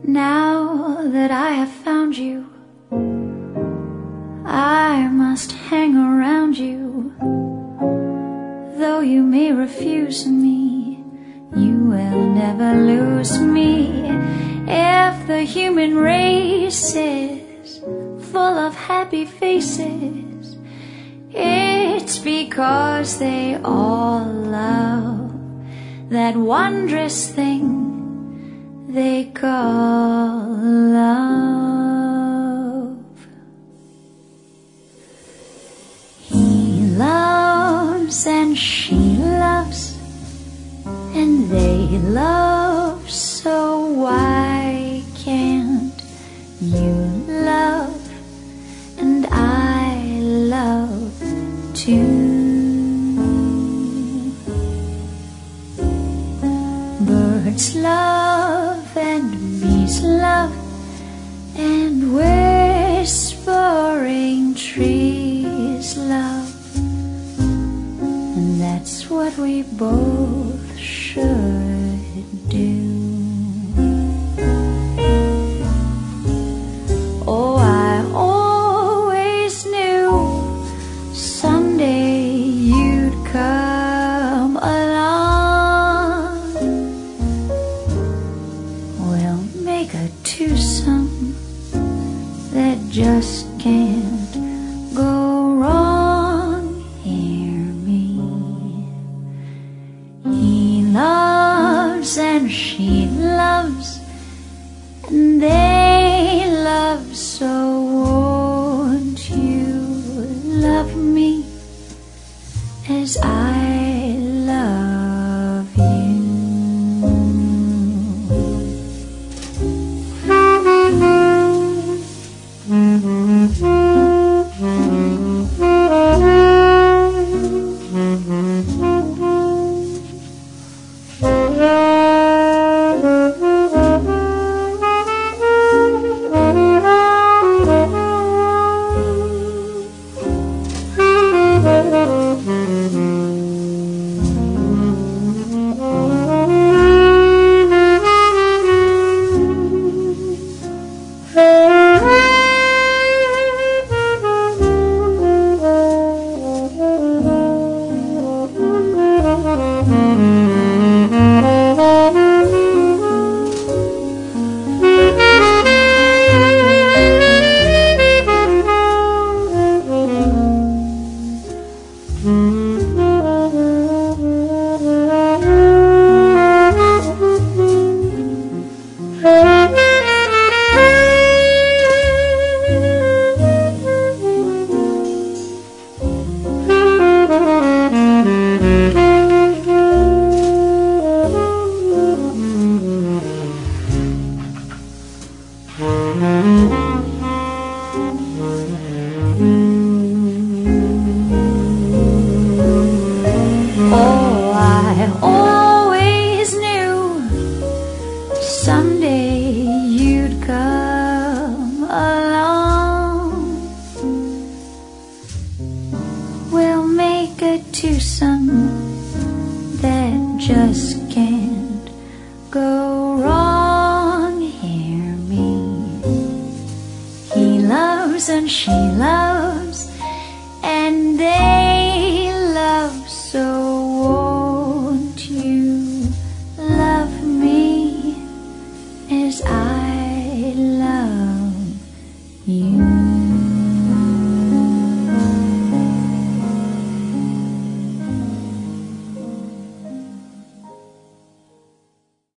Now that I have found you, I must hang around you. Though you may refuse me, you will never lose me. If the human race is full of happy faces, it's because they all love that wondrous thing they call love. He loves and she loves, and they love, so why can't you love and I love too? Birds love and bees love, and whispering trees love, and that's what we both should do. Oh, I always knew someday you'd come along. We'll make a twosome that just can't go wrong. Hear me. He loves and she loves, and they love, so won't you love me as I love you? Oh, I always knew someday you'd come along. We'll make a twosome that just can't go wrong. Hear me. He loves and she loves,